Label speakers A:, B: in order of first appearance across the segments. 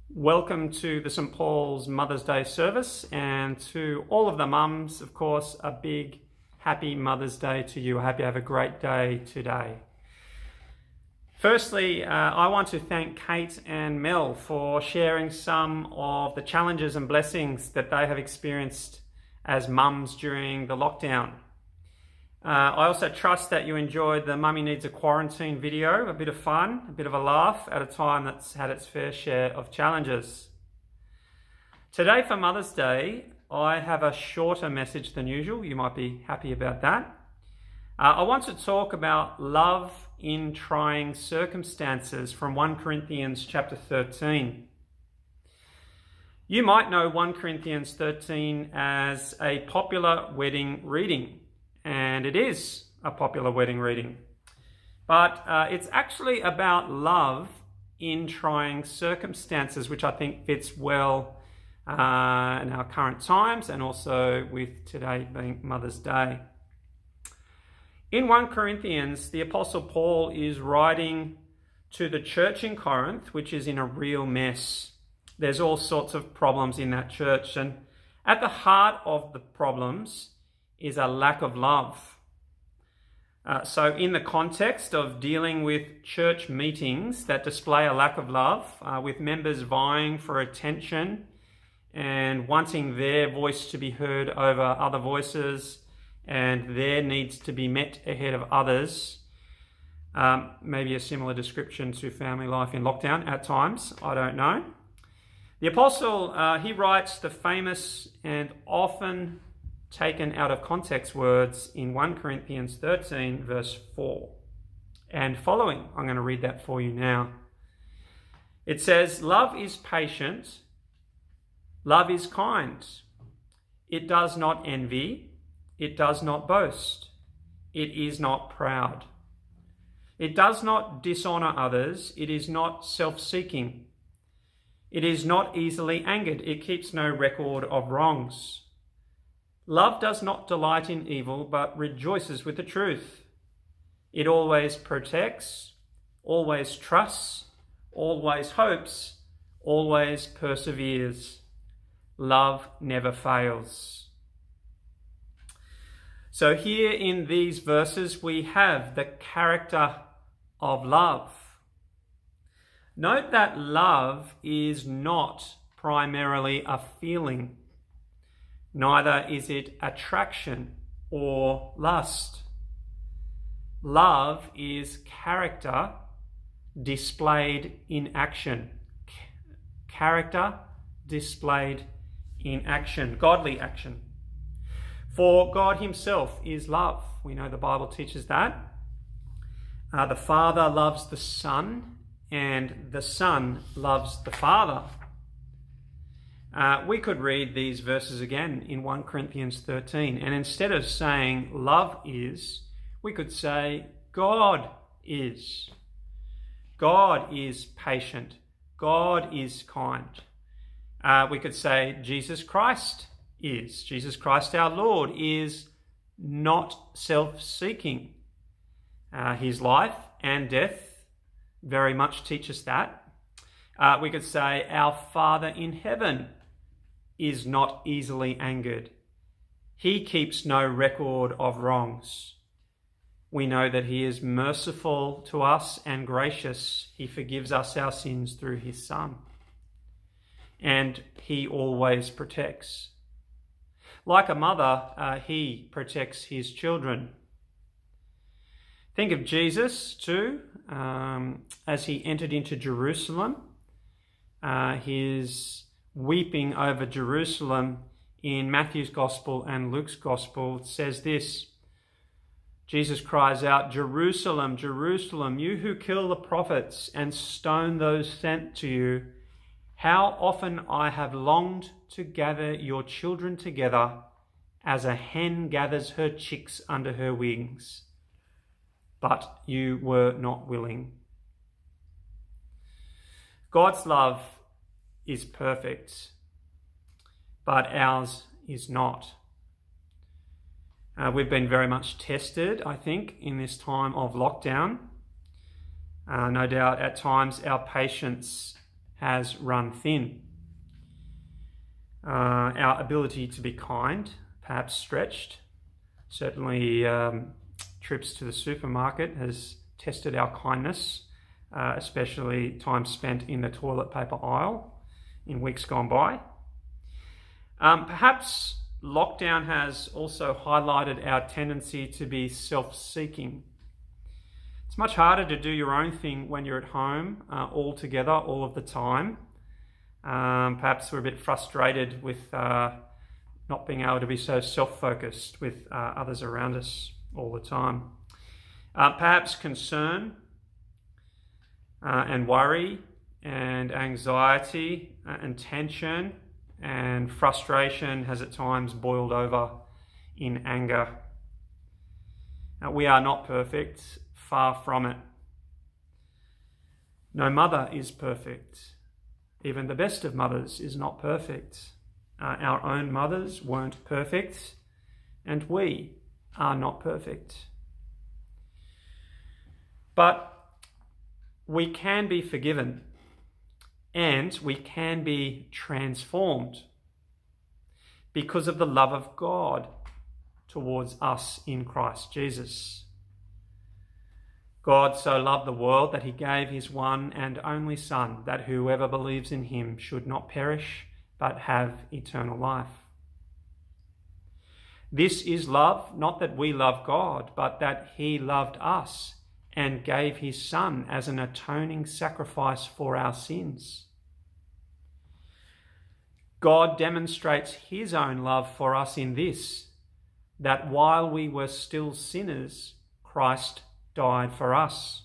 A: Welcome to the St. Paul's Mother's Day service, and to all of the mums, of course, a big happy Mother's Day to you. I hope you have a great day today. Firstly, I want to thank Kate and Mel for sharing some of the challenges and blessings that they have experienced as mums during the lockdown. I also trust that you enjoyed the Mummy Needs a Quarantine video, a bit of fun, a bit of a laugh at a time that's had its fair share of challenges. Today for Mother's Day, I have a shorter message than usual. You might be happy about that. I want to talk about love in trying circumstances from 1 Corinthians chapter 13. You might know 1 Corinthians 13 as a popular wedding reading. And it is a popular wedding reading. But it's actually about love in trying circumstances, which I think fits well in our current times and also with today being Mother's Day. In 1 Corinthians, the Apostle Paul is writing to the church in Corinth, which is in a real mess. There's all sorts of problems in that church, and at the heart of the problems is a lack of love. So in the context of dealing with church meetings that display a lack of love, with members vying for attention and wanting their voice to be heard over other voices and their needs to be met ahead of others, maybe a similar description to family life in lockdown at times, I don't know. The Apostle, he writes the famous and often taken out of context words in 1 Corinthians 13 verse 4 and following. I'm going to read that for you now. It says, "Love is patient, love is kind. It does not envy, it does not boast, it is not proud. It does not dishonor others, it is not self-seeking. It is not easily angered, it keeps no record of wrongs. Love does not delight in evil, but rejoices with the truth. It always protects, always trusts, always hopes, always perseveres. Love never fails." So here in these verses, we have the character of love. Note that love is not primarily a feeling. Neither is it attraction or lust. Love is character displayed in action. Character displayed in action, godly action. For God himself is love. We know the Bible teaches that. The Father loves the Son, and the Son loves the Father. We could read these verses again in 1 Corinthians 13, and instead of saying love is, we could say God is. God is patient. God is kind. We could say Jesus Christ is. Jesus Christ our Lord is not self-seeking. His life and death very much teach us that. We could say our Father in heaven is not easily angered. He keeps no record of wrongs. We know that he is merciful to us and gracious. He forgives us our sins through his Son. And he always protects. Like a mother, he protects his children. Think of Jesus too, as he entered into Jerusalem. His weeping over Jerusalem in Matthew's Gospel and Luke's Gospel says this. Jesus cries out, "Jerusalem, Jerusalem, you who kill the prophets and stone those sent to you, how often I have longed to gather your children together as a hen gathers her chicks under her wings, but you were not willing." God's love is perfect, but ours is not. We've been very much tested, I think, in this time of lockdown. No doubt at times our patience has run thin. Our ability to be kind, perhaps stretched. Certainly trips to the supermarket has tested our kindness, especially time spent in the toilet paper aisle in weeks gone by. Perhaps lockdown has also highlighted our tendency to be self-seeking. It's much harder to do your own thing when you're at home all together all of the time. Perhaps we're a bit frustrated with not being able to be so self-focused with others around us all the time. Perhaps concern and worry and anxiety and tension and frustration has at times boiled over in anger. We are not perfect, far from it. No mother is perfect. Even the best of mothers is not perfect. Our own mothers weren't perfect, and we are not perfect. But we can be forgiven, and we can be transformed because of the love of God towards us in Christ Jesus. God so loved the world that he gave his one and only Son, that whoever believes in him should not perish, but have eternal life. This is love, not that we love God, but that he loved us and gave his Son as an atoning sacrifice for our sins. God demonstrates his own love for us in this, that while we were still sinners, Christ died for us.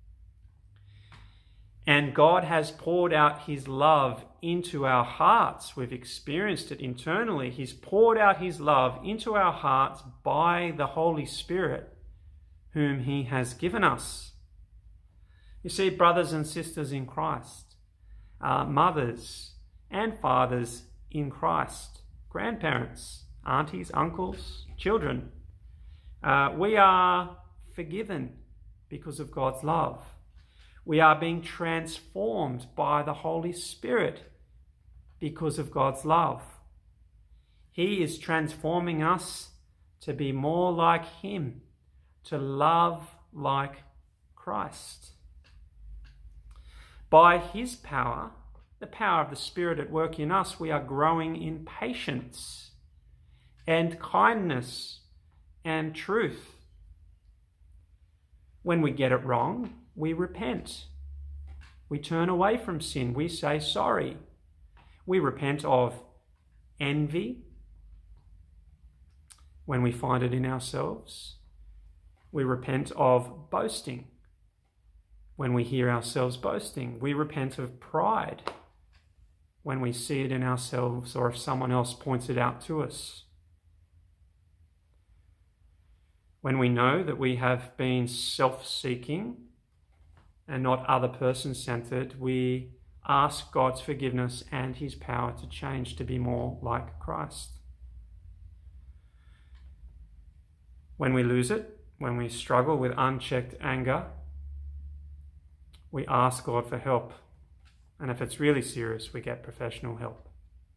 A: And God has poured out his love into our hearts. We've experienced it internally. He's poured out his love into our hearts by the Holy Spirit, whom he has given us. You see, brothers and sisters in Christ, mothers and fathers in Christ, grandparents, aunties, uncles, children, we are forgiven because of God's love. We are being transformed by the Holy Spirit because of God's love. He is transforming us to be more like him, to love like Christ. By his power, the power of the Spirit at work in us, we are growing in patience and kindness and truth. When we get it wrong, we repent. We turn away from sin. We say sorry. We repent of envy when we find it in ourselves. We repent of boasting when we hear ourselves boasting. We repent of pride when we see it in ourselves or if someone else points it out to us. When we know that we have been self-seeking and not other person-centered, we ask God's forgiveness and his power to change to be more like Christ. When we lose it, when we struggle with unchecked anger, we ask God for help. And if it's really serious, we get professional help.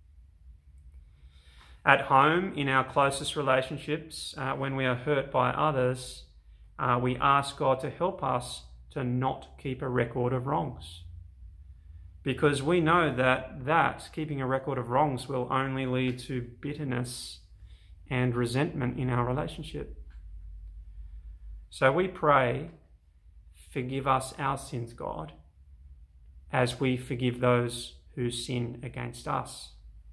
A: At home, in our closest relationships, when we are hurt by others, we ask God to help us to not keep a record of wrongs. Because we know that keeping a record of wrongs will only lead to bitterness and resentment in our relationship. So we pray, forgive us our sins, God, as we forgive those who sin against us.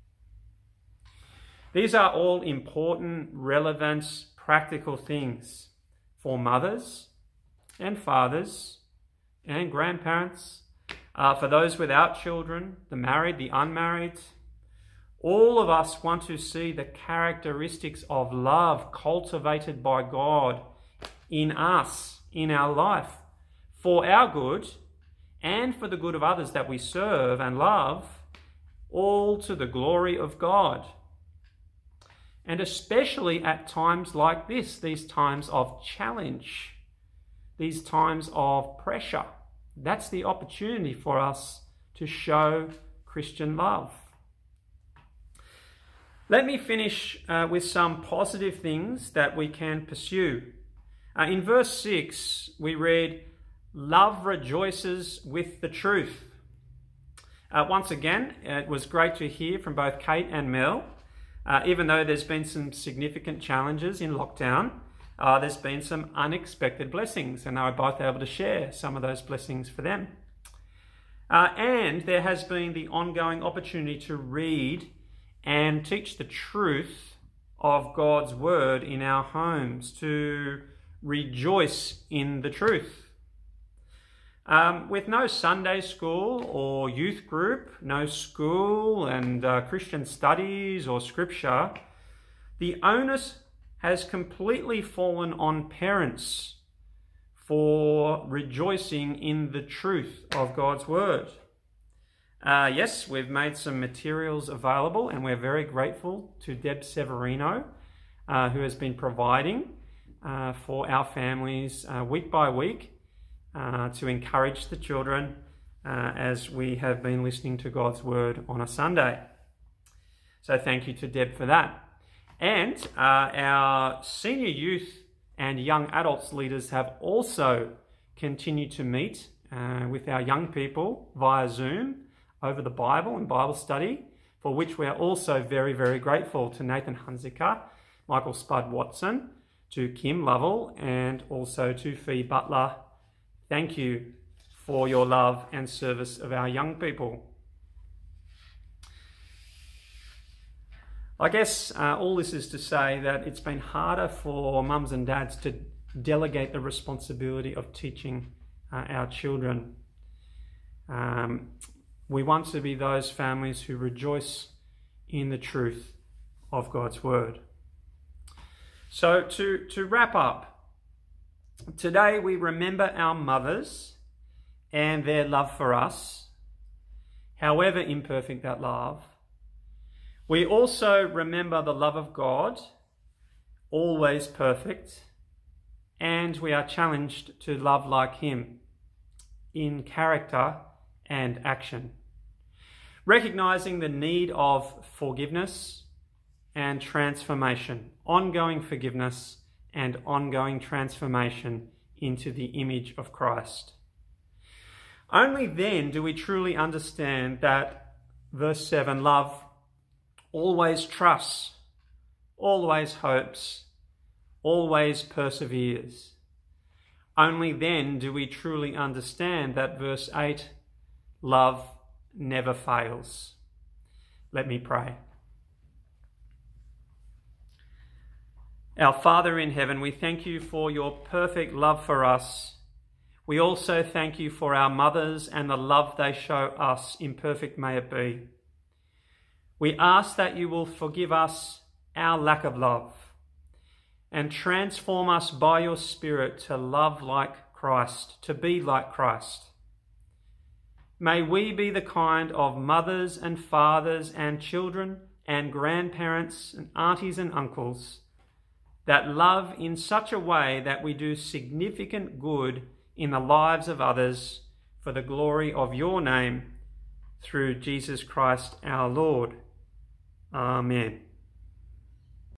A: These are all important, relevant, practical things for mothers and fathers and grandparents, for those without children, the married, the unmarried. All of us want to see the characteristics of love cultivated by God in us, in our life, for our good and for the good of others that we serve and love, all to the glory of God. And especially at times like this, these times of challenge, these times of pressure. That's the opportunity for us to show Christian love. Let me finish with some positive things that we can pursue. In verse 6, we read, "Love rejoices with the truth." Once again, it was great to hear from both Kate and Mel. Even though there's been some significant challenges in lockdown, there's been some unexpected blessings, and they were both able to share some of those blessings for them. And there has been the ongoing opportunity to read and teach the truth of God's word in our homes, to rejoice in the truth. With no Sunday school or youth group, no school and Christian studies or scripture, the onus has completely fallen on parents for rejoicing in the truth of God's word. Yes, we've made some materials available, and we're very grateful to Deb Severino, who has been providing for our families week by week to encourage the children as we have been listening to God's word on a Sunday. So thank you to Deb for that. And our senior youth and young adults leaders have also continued to meet with our young people via Zoom over the Bible and Bible study, for which we are also very, very grateful to Nathan Hunziker, Michael Spud Watson, to Kim Lovell, and also to Fee Butler. Thank you for your love and service of our young people. I guess all this is to say that it's been harder for mums and dads to delegate the responsibility of teaching our children. We want to be those families who rejoice in the truth of God's word. So to wrap up, today we remember our mothers and their love for us, however imperfect that love. We also remember the love of God, always perfect, and we are challenged to love like him in character and action, recognizing the need of forgiveness and transformation, ongoing forgiveness and ongoing transformation into the image of Christ. Only then do we truly understand that verse 7, love always trusts, always hopes, always perseveres. Only then do we truly understand that verse 8, love never fails. Let me pray. Our Father in heaven, we thank you for your perfect love for us. We also thank you for our mothers and the love they show us, imperfect may it be. We ask that you will forgive us our lack of love and transform us by your Spirit to love like Christ, to be like Christ. May we be the kind of mothers and fathers and children and grandparents and aunties and uncles that love in such a way that we do significant good in the lives of others for the glory of your name through Jesus Christ our Lord. Amen.